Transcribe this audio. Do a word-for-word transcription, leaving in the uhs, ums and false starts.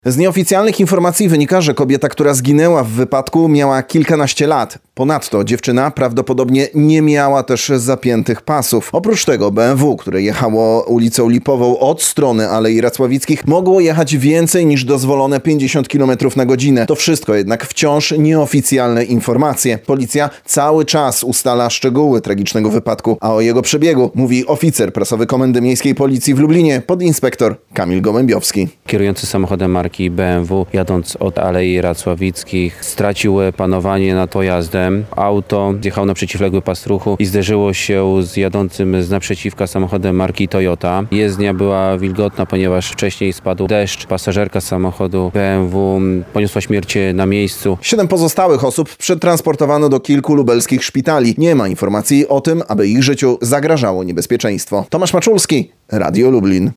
Z nieoficjalnych informacji wynika, że kobieta, która zginęła w wypadku, miała kilkanaście lat. Ponadto dziewczyna prawdopodobnie nie miała też zapiętych pasów. Oprócz tego B M W, które jechało ulicą Lipową od strony Alei Racławickich, mogło jechać więcej niż dozwolone pięćdziesiąt kilometrów na godzinę. To wszystko jednak wciąż nieoficjalne informacje. Policja cały czas ustala szczegóły tragicznego wypadku, a o jego przebiegu mówi oficer prasowy Komendy Miejskiej Policji w Lublinie, podinspektor Kamil Gołębiowski. Kierujący samochodem marki B M W, jadąc od Alei Racławickich, stracił panowanie nad pojazdem. Auto zjechał na przeciwległy pas ruchu i zderzyło się z jadącym z naprzeciwka samochodem marki Toyota. Jezdnia była wilgotna, ponieważ wcześniej spadł deszcz. Pasażerka samochodu B M W poniosła śmierć na miejscu. Siedem pozostałych osób przetransportowano do kilku lubelskich szpitali. Nie ma informacji o tym, aby ich życiu zagrażało niebezpieczeństwo. Tomasz Maczulski, Radio Lublin.